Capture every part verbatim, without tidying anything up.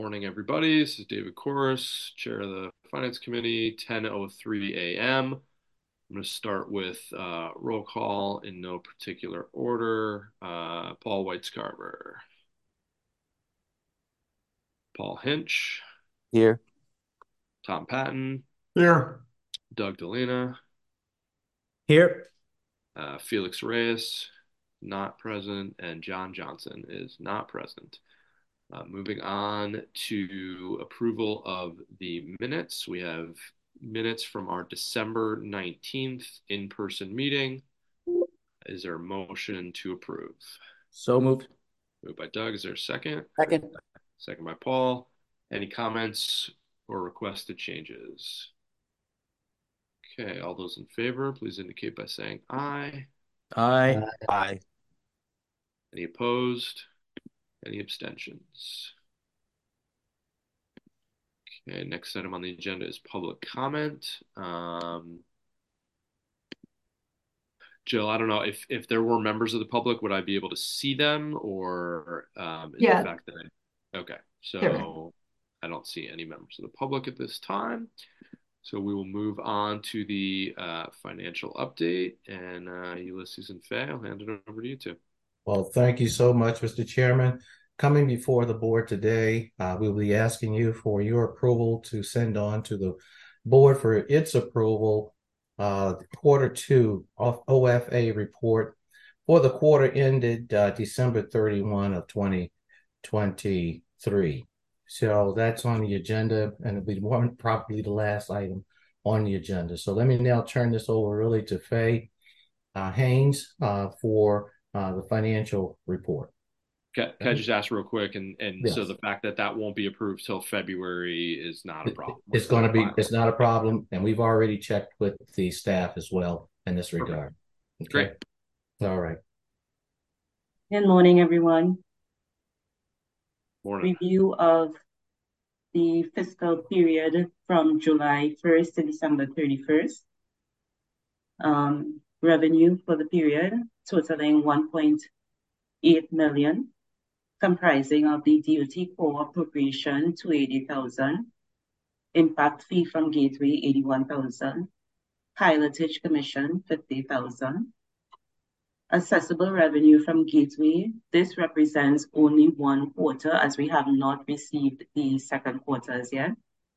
Morning, everybody. This is David Corus, Chair of the Finance Committee, ten oh three a m I'm going to start with uh, roll call in no particular order. Uh, Paul Whitescarver, Paul Hinch, Here. Tom Patton, Here. Doug Delina, Here. uh, Felix Reyes, not present, and John Johnson is not present. Uh, moving on to approval of the minutes, we have minutes from our December nineteenth in-person meeting. Is there a motion to approve? So moved. Moved by Doug. Is there a second? Second. Second by Paul. Any comments or requested changes? Okay, all those in favor, please indicate by saying aye. Aye. Aye. Any opposed? Any abstentions? Okay, next item on the agenda is public comment. Um, Jill, I don't know if if there were members of the public, would I be able to see them, or um, is the Yeah, fact that I, okay, there. so I don't see any members of the public at this time. So we will move on to the uh, financial update, and uh, Ulysses and Faye, I'll hand it over to you two. Well, thank you so much, Mister Chairman. Coming before the board today, uh, we will be asking you for your approval to send on to the board for its approval uh, the quarter two of O F A report for the quarter ended uh, December thirty-first of twenty twenty-three. So that's on the agenda, and it'll be one probably the last item on the agenda. So let me now turn this over really to Faye uh, Haynes uh, for uh, the financial report. Can, can I Okay? just ask real quick, and and so Yes, the fact that that won't be approved till February is not a it, problem. We're it's still going to gonna be, file. it's not a Okay, problem, and we've already checked with the staff as well in this perfect, regard. Okay, great. all right. Good morning, everyone. Morning. Review of the fiscal period from July first to December thirty-first. Um, revenue for the period totaling one point eight million, comprising of the D O T core appropriation two hundred eighty thousand, impact fee from Gateway eighty-one thousand, pilotage commission fifty thousand. Accessible revenue from Gateway. This represents only one quarter, as we have not received the second quarter as yet,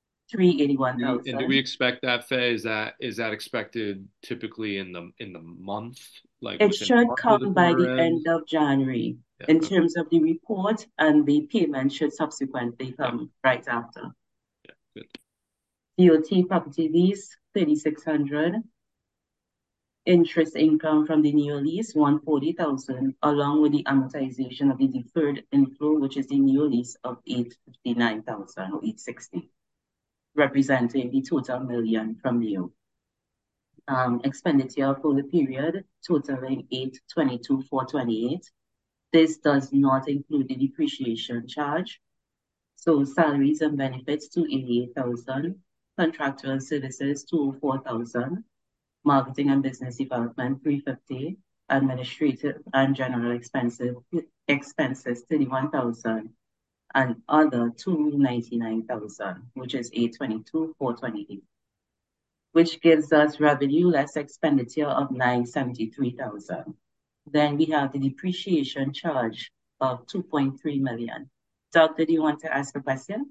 Do, and do we three hundred eighty-one thousand. expect that, Faye? Is that is that expected typically in the in the month, like It within a should month of the come by the quarter end? end of January Yeah. in Okay. terms of the report, and the payment should subsequently Yeah. come right after. Yeah. Good. D O T property lease, thirty-six hundred. Interest income from the new lease, one hundred forty thousand, along with the amortization of the deferred inflow, which is the new lease of eight hundred fifty-nine thousand or eight hundred sixty, representing the total million from new. Um, expenditure for the period totaling eight hundred twenty-two thousand four hundred twenty-eight. This does not include the depreciation charge. So salaries and benefits, two hundred eighty-eight thousand, contractual services, two hundred four thousand, marketing and business development, three hundred fifty, administrative and general expenses, expenses, thirty-one thousand, and other, two hundred ninety-nine thousand, which is eight hundred twenty-two thousand four hundred twenty-eight, which gives us revenue less expenditure of nine hundred seventy-three thousand. Then we have the depreciation charge of two point three million. Doug, did you want to ask a question?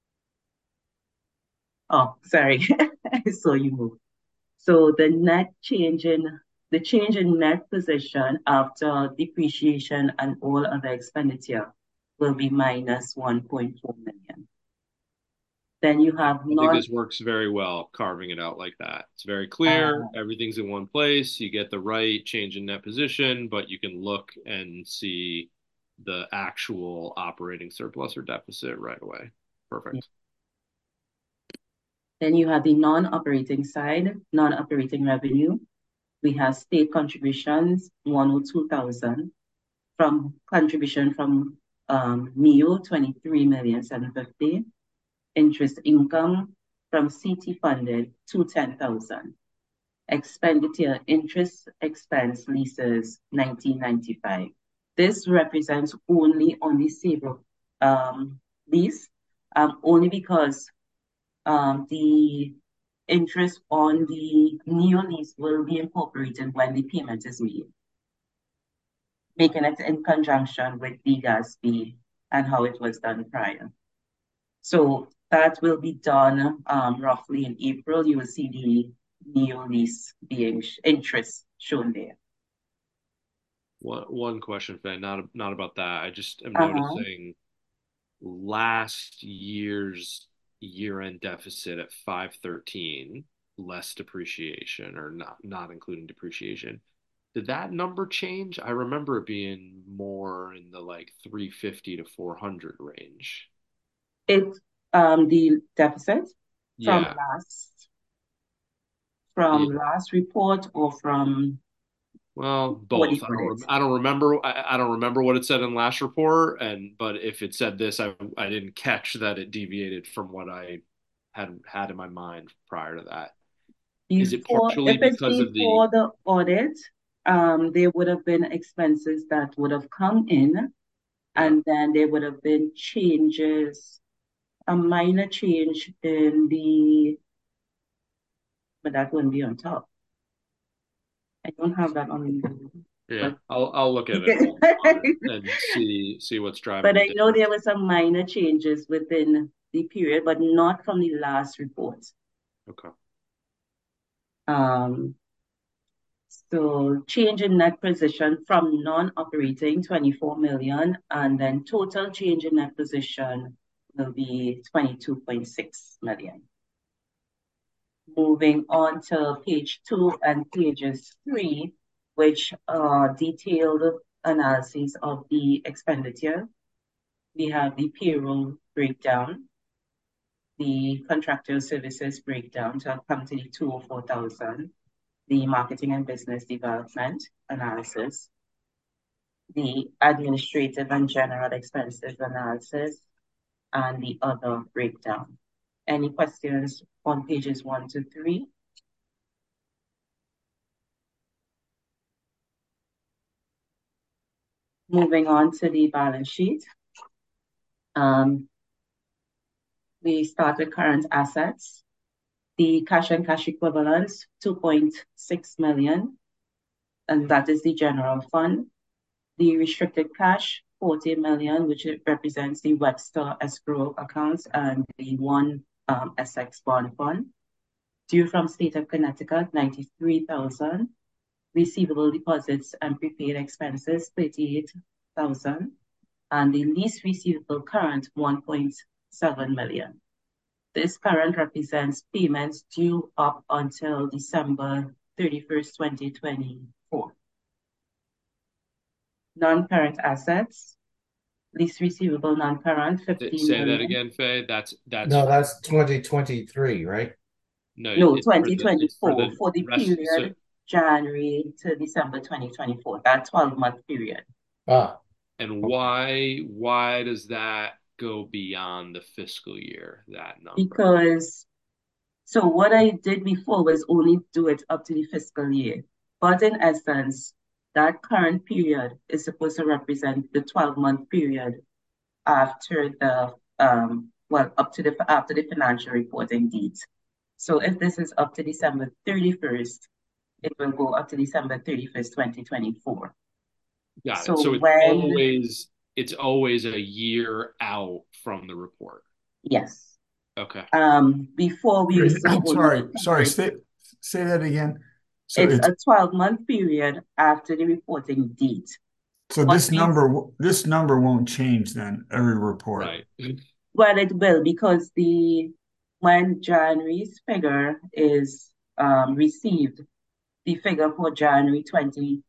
Oh, sorry, I saw you move. So the net change in the change in net position after depreciation and all other expenditure will be minus one point four million. Then you have I think non this works very well, carving it out like that. It's very clear. uh, Everything's in one place. You get the right change in net position, but you can look and see the actual operating surplus or deficit right away. Perfect. then you have the non-operating side, non-operating revenue. We have state contributions, one hundred two thousand, from contribution from um, M I O, twenty-three million seven hundred fifty. Interest income from C T funded, two hundred ten thousand. Expenditure, interest expense, leases, nineteen ninety-five. This represents only on the Sabre um, lease, um, only because um, the interest on the new lease will be incorporated when the payment is made, making it in conjunction with the Gatsby and how it was done prior. So that will be done um, roughly in April. You will see the new lease being interest shown there. One one question, Faye, not not about that. I just am Uh-huh. noticing last year's year-end deficit at five thirteen, less depreciation or not not including depreciation. Did that number change? I remember it being more in the like three fifty to four hundred range. It um the deficit from Yeah. last from Yeah. last report or from Well, what you both. I put don't. it. Rem I don't remember. I, I don't remember what it said in last report, and but if it said this, I I didn't catch that it deviated from what I had had in my mind prior to that. Is it Before, partially if it's because of the? before the audit, um, there would have been expenses that would have come in, Yeah. and then there would have been changes, a minor change in the, but that wouldn't be on top. I don't have that on the, Yeah, but I'll I'll look at it you while I'm on it can. and see see what's driving But the I know difference. there were some minor changes within the period, but not from the last report. Okay. Um, so change in net position from non-operating twenty-four million, and then total change in net position will be twenty-two point six million. Moving on to page two and pages three, which are detailed analyses of the expenditure. We have the payroll breakdown, the contractual services breakdown to come to the two hundred four thousand, the marketing and business development analysis, the administrative and general expenses analysis, and the other breakdown. Any questions on pages one to three? Moving on to the balance sheet. Um, we start with current assets. The cash and cash equivalents, two point six million, and that is the general fund. The restricted cash, forty million, which represents the Webster escrow accounts and the one um, Essex bond fund. Due from state of Connecticut, ninety-three thousand. Receivable deposits and prepaid expenses, thirty-eight thousand. And the lease receivable current, one point seven million. This current represents payments due up until December thirty-first, twenty twenty-four. Non-current assets, lease receivable non-current, fifteen Say million. that again, Faye. That's that's No, that's twenty twenty-three, right? no, No, it's for the it's for twenty twenty-four, the for the rest. So, period January to December twenty twenty-four, that twelve-month period. Ah, and why why does that go beyond the fiscal year, that number? Because, so what I did before was only do it up to the fiscal year. But in essence, that current period is supposed to represent the twelve-month period after the, um, well, up to the, after the financial reporting date. So if this is up to December thirty-first, it will go up to December thirty-first, twenty twenty-four. Got So it. So it's when, always it's always a year out from the report. yes, Okay. um, before we used to I'm only sorry, report sorry, it, say, say that again. So it's it's, a twelve-month period after the reporting date. so But this we, number, w- this number won't change then every report. Right. well, it will, because the, when January's figure is um, received, the figure for January twenty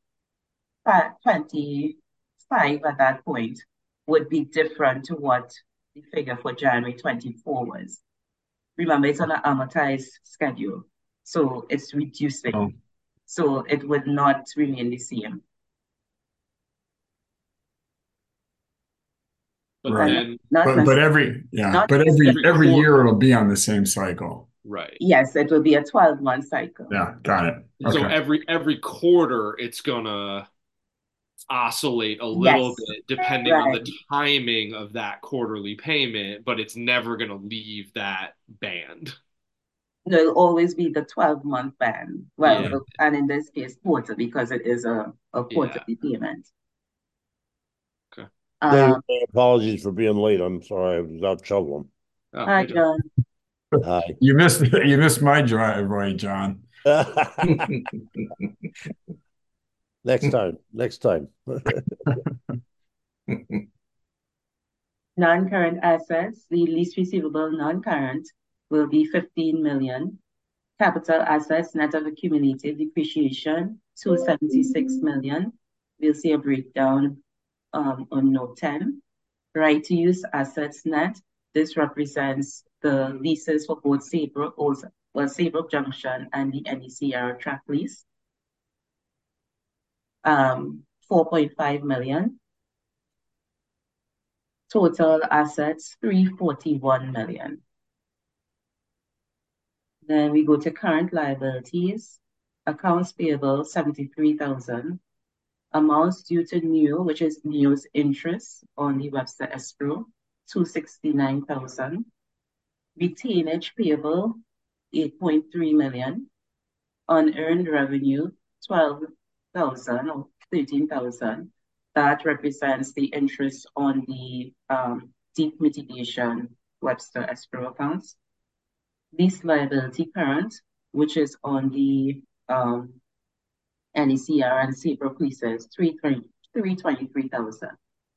twenty-five at that point would be different to what the figure for January twenty-four was. Remember, it's on an amortized schedule, so it's reducing. Oh. So it would not remain the same. But Right. then Not But, but necessarily. every, yeah, Not but every, necessarily. every Every year it'll be on the same cycle. right. Yes, it will be a twelve-month cycle. Yeah, got it. So Okay. every every quarter it's gonna oscillate a little Yes, bit depending on right. the timing of that quarterly payment, but it's never going to leave that band. There'll always be the twelve month ban. Well, Yeah, uh, and in this case, quarter because it is a, a yeah. quarterly payment. Okay. Anyway, Um, apologies for being late. I'm sorry, I was out shoveling. Oh, hi, hey, John. John. Hi. You missed you missed my driveway, John. Next time, next time. Non-current assets, the lease receivable non-current will be fifteen million. Capital assets, net of accumulated depreciation, two hundred seventy-six million. We'll see a breakdown um, on note ten. Right to use assets net. This represents the leases for both Saybrook, well, Saybrook Junction and the N E C R track lease. Um, four point five million. Total assets, three hundred forty-one million. Then we go to current liabilities. Accounts payable, seventy-three thousand. Amounts due to N E O, which is N E O's interest on the Webster escrow, two hundred sixty-nine thousand. Retainage payable, eight point three million. Unearned revenue, twelve thousand or thirteen thousand. That represents the interest on the um, deep mitigation Webster escrow accounts. Lease liability current, which is on the um, N E C R and Saybrook leases, three hundred twenty-three thousand.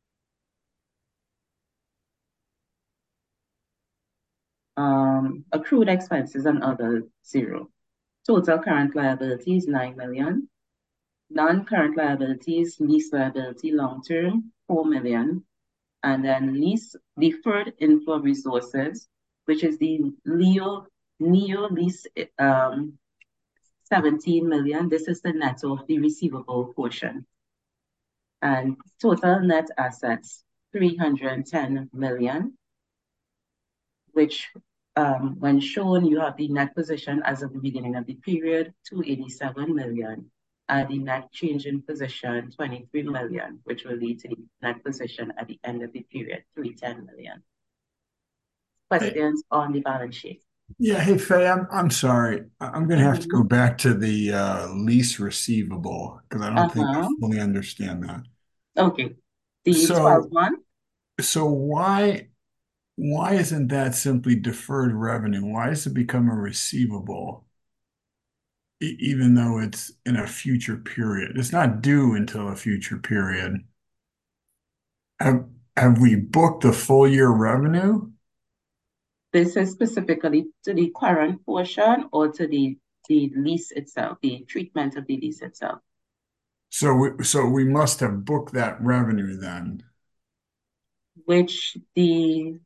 Um, accrued expenses and other, zero. Total current liabilities, nine million. Non-current liabilities, lease liability long-term, four million. And then lease deferred inflow resources, which is the Leo N E O lease um, seventeen million. This is the net of the receivable portion. And total net assets, three hundred ten million, which um, when shown, you have the net position as of the beginning of the period, two hundred eighty-seven million. And the net change in position, twenty-three million, which will lead to the net position at the end of the period, three hundred ten million. Questions hey, on the balance sheet? Yeah, hey Faye, I'm I'm sorry. I'm gonna have to go back to the uh, lease receivable because I don't uh-huh. think I fully understand that. Okay. The so, twelve month. So why why isn't that simply deferred revenue? Why does it become a receivable? Even though it's in a future period, it's not due until a future period. Have, have we booked the full year revenue? This is specifically to the current portion or to the, the lease itself, the treatment of the lease itself. So we, so we must have booked that revenue then. Which the...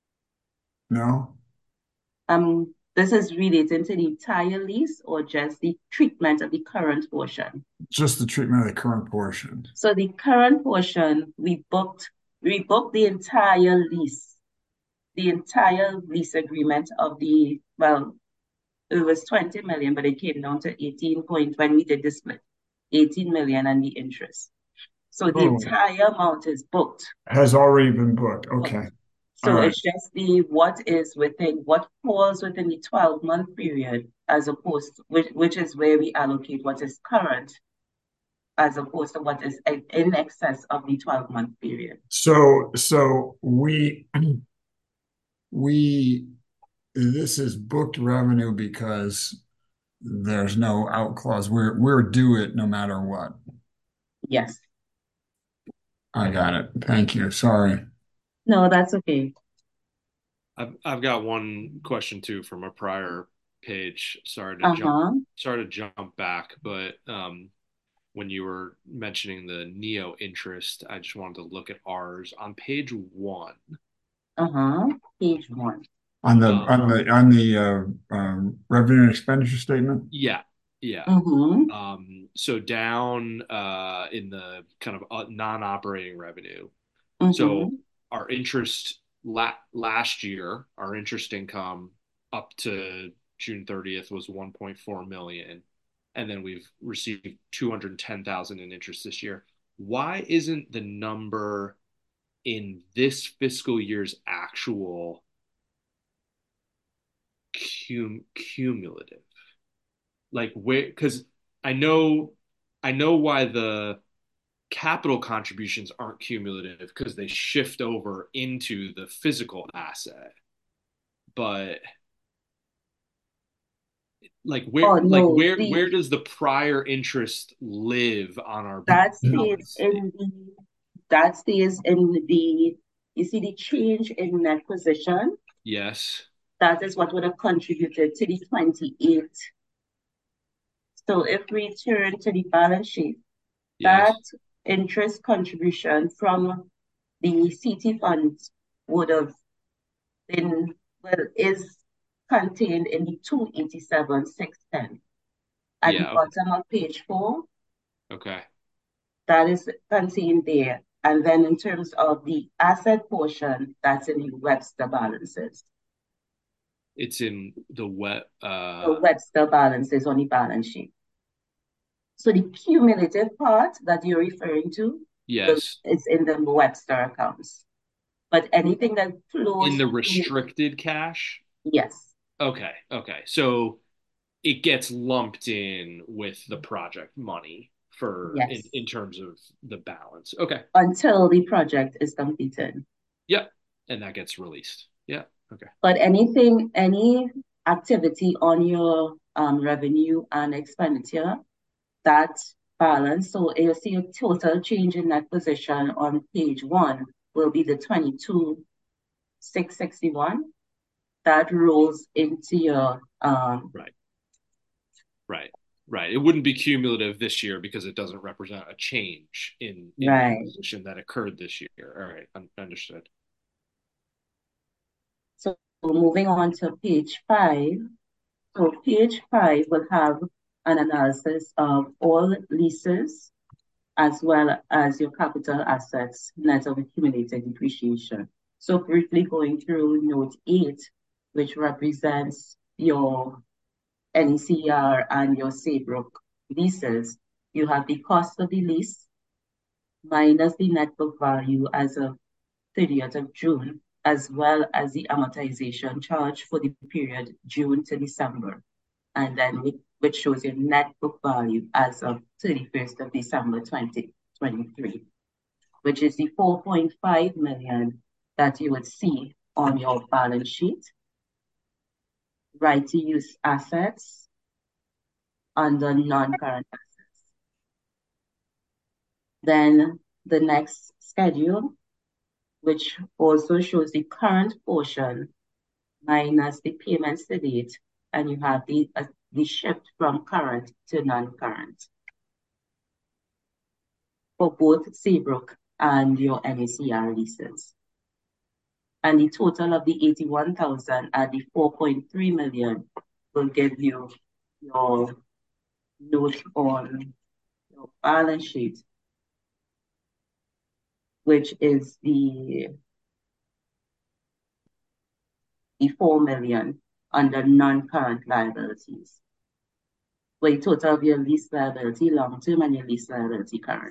No? Um. This is relating to the entire lease or just the treatment of the current portion? Just the treatment of the current portion. So the current portion, we booked, we booked the entire lease, the entire lease agreement of the, well, it was twenty million, but it came down to eighteen point, when we did the split, eighteen million and the interest. So the oh. entire amount is booked. Has already been booked, okay. Booked. So right. It's just the what is within, what falls within the twelve month period, as opposed to, which, which is where we allocate what is current, as opposed to what is in excess of the twelve month period. So, so we, we, this is booked revenue because there's no out clause. We're, we're due it no matter what. Yes. I got it. Thank you. Sorry. No, that's okay. I've I've got one question too from a prior page. Sorry to uh-huh. jump sorry to jump back, but um, when you were mentioning the N E O interest, I just wanted to look at ours on page one. Uh-huh. Page one. On the um, on the on the uh, uh, revenue and expenditure statement? Yeah. Yeah. Mm-hmm. Um, so down uh, in the kind of non-operating revenue. Mm-hmm. So our interest la last year, our interest income up to June thirtieth was one point four million. And then we've received two hundred ten thousand in interest this year. why isn't the number in this fiscal year's actual cum cumulative? Like where, because I know I know why the capital contributions aren't cumulative because they shift over into the physical asset. But like where Oh like no, where the where does the prior interest live on our that stays balance? in the that stays in the you see the change in net position. Yes. That is what would have contributed to the twenty-eight. So if we turn to the balance sheet, Yes. that interest contribution from the C T funds would have been, well, is contained in the two eighty-seven six ten. At the Yeah. bottom of page four, Okay. that is contained there. And then in terms of the asset portion, that's in the Webster balances. It's in the wet The uh Webster balances on the balance sheet. So the cumulative part that you're referring to will, yes. is in the Webster accounts. But anything that flows In the through, restricted cash? yes, Okay. Okay. So it gets lumped in with the project money for in, yes, in terms of the balance. Okay. until the project is completed. Yep. And that gets released. Yeah. Okay. But anything, any activity on your um, revenue and expenditure, that balance, so you'll see a total change in that position on page one will be the twenty-two six sixty-one. That rolls into your um Right. Right. Right. It wouldn't be cumulative this year because it doesn't represent a change in in that right. position that occurred this year. All right. Un understood. So moving on to page five. So page five will have an analysis of all leases as well as your capital assets net of accumulated depreciation. So briefly going through note eight, which represents your N E C R and your Saybrook leases, you have the cost of the lease minus the net book value as of thirtieth of June, as well as the amortization charge for the period June to December, and then which shows your net book value as of thirty-first of December twenty twenty-three, which is the four point five million that you would see on your balance sheet. Right to use assets under non-current assets. Then the next schedule, which also shows the current portion minus the payments to date, and you have the, uh, the shift from current to non-current for both Saybrook and your N A C R leases. And the total of the eighty-one thousand at the four point three million will give you your note on your balance sheet, which is the, the four million under non-current liabilities. Where the total of your lease liability long-term and your lease liability current.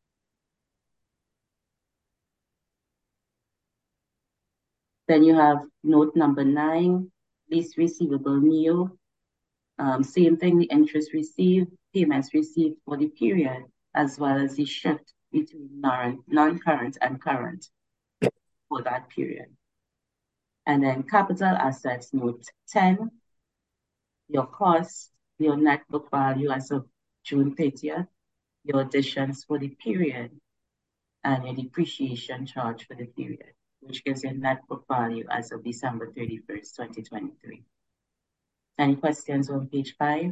Then you have note number nine, lease receivable neo. Um, same thing, the interest received, payments received for the period, as well as the shift between non-current and current for that period. And then capital assets, note ten, your cost, your net book value as of June thirtieth, your additions for the period, and your depreciation charge for the period, which gives you a net book value as of December thirty-first, twenty twenty-three. Any questions on page five?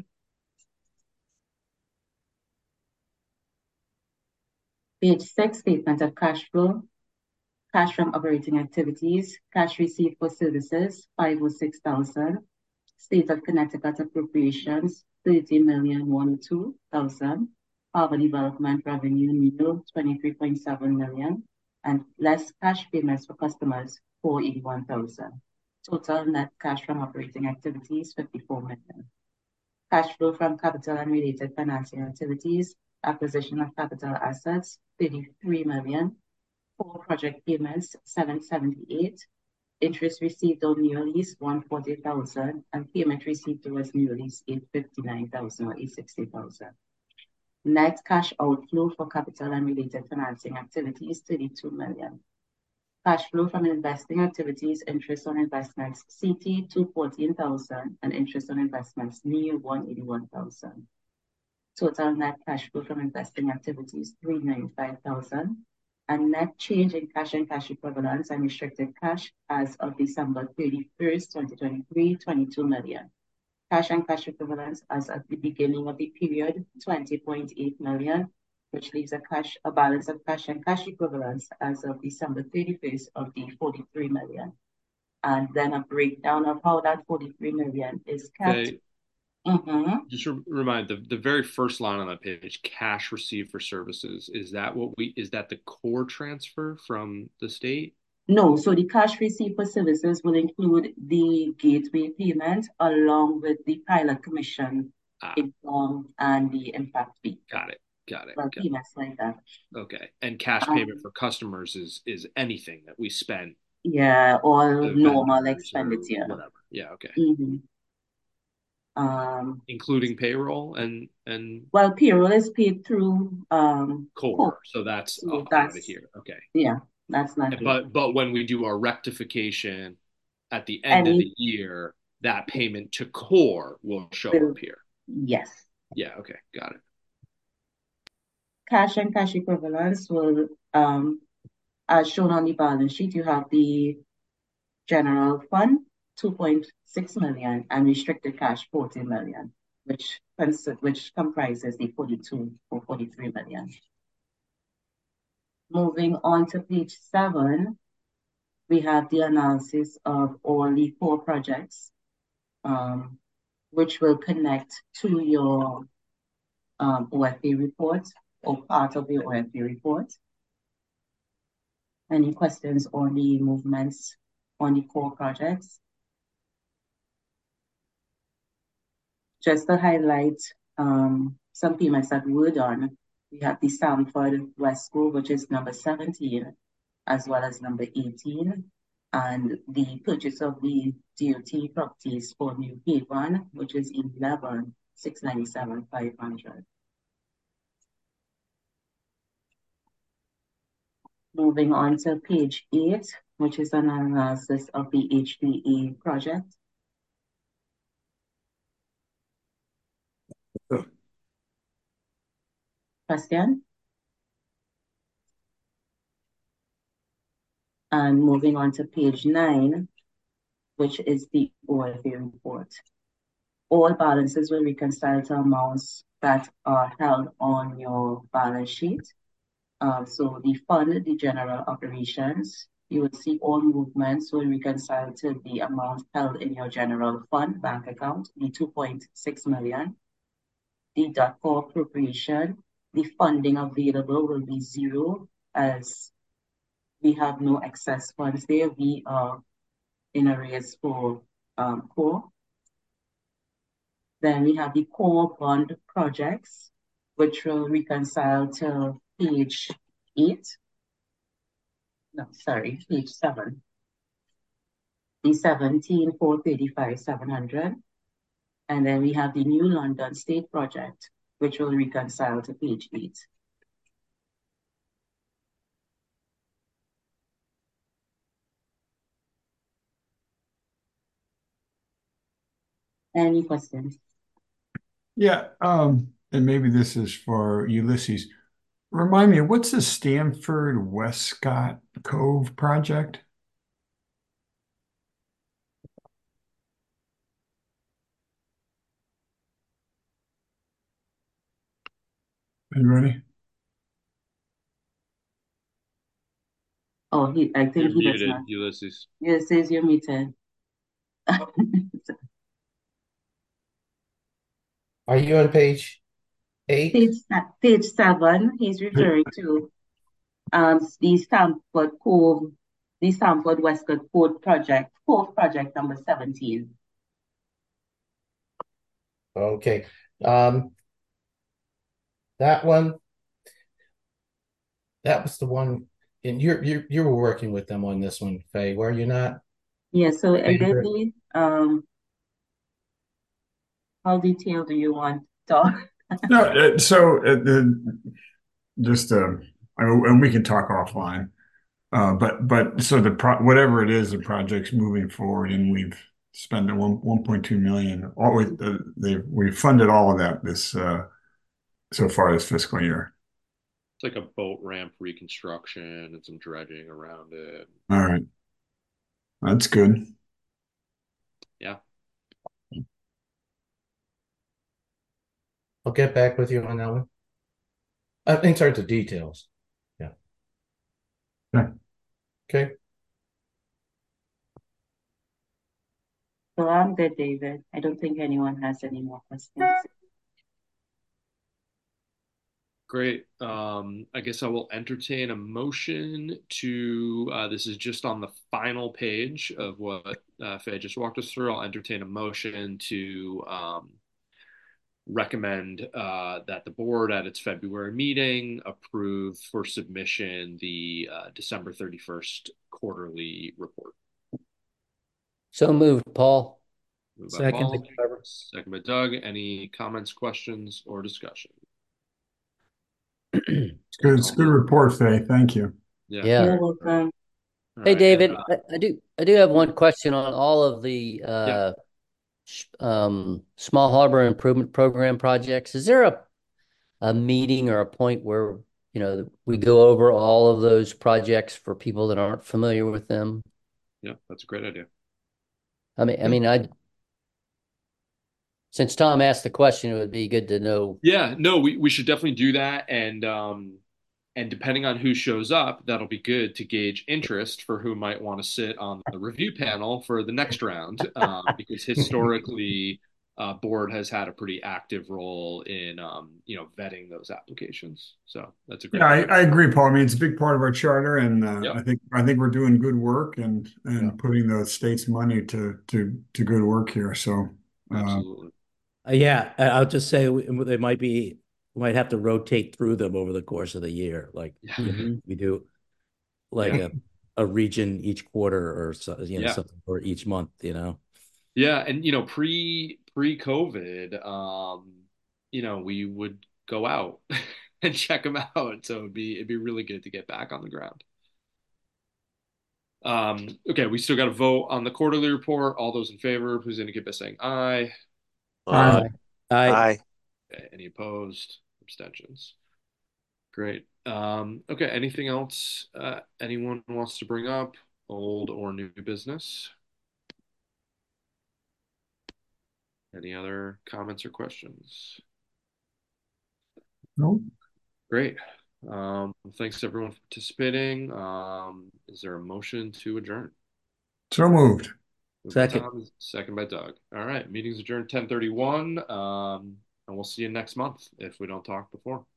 Page six, statement of cash flow. Cash from operating activities, cash received for services, five hundred six thousand. State of Connecticut appropriations, thirty million one hundred two thousand. Harbor development revenue, nil, twenty-three point seven million. And less cash payments for customers, four hundred eighty-one thousand. Total net cash from operating activities, fifty-four million. Cash flow from capital and related financing activities, acquisition of capital assets, thirty-three million. Core project payments, seven seventy-eight. Interest received on new lease, one hundred forty thousand, and payment received towards new lease, eight hundred fifty-nine thousand or eight hundred sixty thousand. Net cash outflow for capital and related financing activities, thirty-two million. Cash flow from investing activities, interest on investments, C T, two hundred fourteen thousand, and interest on investments, N E A, one hundred eighty-one thousand. Total net cash flow from investing activities, three hundred ninety-five thousand. And net change in cash and cash equivalents and restricted cash as of December thirty-first, twenty twenty-three, twenty-two million. Cash and cash equivalents as at the beginning of the period, twenty point eight million, which leaves a cash, a balance of cash and cash equivalents as of December thirty-first of the forty-three million. And then a breakdown of how that forty-three million is kept. Okay. Mm-hmm. Just re- remind the the very first line on that page, cash received for services. Is that what we is that the core transfer from the state? No, so the cash received for services will include the gateway payment along with the pilot commission Ah, income and the impact fee. got it. Got it. Well, Got it. payments like that. Okay. And cash Um, payment for customers is is anything that we spend Yeah, all to normal vendors or expenditure. whatever. Yeah. Okay. Mm-hmm. Um, Including payroll and and well, payroll is paid through um core. core, So that's so out of that's here. Okay. yeah, that's not here. But but when we do our rectification at the end of Any the year, that payment to core will show will, up here. yes, Yeah. Okay. Got it. cash and cash equivalents will um as shown on the balance sheet. You have the general fund, two point six million, and restricted cash, forty million, which cons- which comprises the forty-two or forty-three million. Moving on to page seven, we have the analysis of all the four projects, um, which will connect to your um, O F A report or part of the O F A report. Any questions on the movements on the core projects? Just to highlight um, some payments that were done, we have the Stamford Wesco, which is number seventeen, as well as number eighteen, and the purchase of the D O T properties for New Haven, which is eleven, six ninety-seven, five hundred. Moving on to page eight, which is an analysis of the H D A project. Question? And moving on to page nine, which is the O F A report. All balances will reconcile to amounts that are held on your balance sheet. Uh, so the fund, the general operations, you will see all movements will reconcile to the amount held in your general fund bank account, the two point six million. The dot core appropriation, the funding available will be zero as we have no excess funds there. We are in arrears for um, core. Then we have the core bond projects, which will reconcile to page eight. No, sorry, page seven. The seventeen, four thirty-five, seven hundred. And then we have the New London State project, which will reconcile to page eight. Any questions? Yeah, um, and maybe this is for Ulysses. Remind me, what's the Stamford Westcott Cove project? Anybody? Oh, he, I think You're he does muted, not. Ulysses. Yes, says you're muted. Are you on page eight? Page, se- page seven, he's referring to um the Stamford Cove, the Stamford Westcott Cove project, Cove project number seventeen. Okay. Um, That one, that was the one, and you're you you were working with them on this one, Faye, were you not? Yeah, so I did Favorite? the, um, how detailed do you want to talk? No, uh, so uh, the just uh, I, and we can talk offline. Uh, but but so the pro whatever it is, the project's moving forward, and we've spent the one one point two million. All we uh, they we funded all of that this uh so far this fiscal year. It's like a boat ramp reconstruction and some dredging around it. All right, that's good. Yeah. I'll get back with you on that one. Uh, in terms of details. Yeah. Yeah. Okay. So I'm good, David. I don't think anyone has any more questions. Great. Um, I guess I will entertain a motion to, uh, this is just on the final page of what uh, Faye just walked us through. I'll entertain a motion to um, recommend uh, that the board at its February meeting approve for submission the uh, December thirty-first quarterly report. So moved, Paul. Moved by Second. Paul, second by Doug. Any comments, questions, or discussion? It's good. It's a good report, Faye. Thank you. Yeah. Yeah. You're welcome. All Hey, right, David, and, uh, I, I do I do have one question on all of the uh sh- um small harbor improvement program projects. Is there a a meeting or a point where, you know, we go over all of those projects for people that aren't familiar with them? yeah, that's a great idea. I mean, I mean, I since Tom asked the question, it would be good to know. Yeah, no, we, we should definitely do that. And um and depending on who shows up, that'll be good to gauge interest for who might want to sit on the review panel for the next round. Um, because historically, uh, board has had a pretty active role in um, you know, vetting those applications. So that's a great Yeah, I, idea. I agree, Paul. I mean, it's a big part of our charter, and uh, Yep. I think I think we're doing good work and and Yeah. putting the state's money to to to good work here. So uh, Absolutely. Uh, yeah, I- I'll just say we, they might be, we might have to rotate through them over the course of the year, like Yeah. you know, Mhm. we do, like Yeah. a a region each quarter or so, you know, Yeah. something or each month, you know. Yeah, and you know, pre pre COVID, um, you know, we would go out and check them out. So it'd be it'd be really good to get back on the ground. Um, okay, we still got to vote on the quarterly report. All those in favor, please indicate by saying aye. Aye. I Aye. Okay, any opposed? Abstentions. Great. Um, okay, anything else uh, anyone wants to bring up, old or new business? Any other comments or questions? no, Great. Um, thanks everyone for participating. Um, is there a motion to adjourn? so moved. Moved by Second. Tom, second by Doug. All right, meeting's adjourned ten thirty-one. Um, and we'll see you next month if we don't talk before.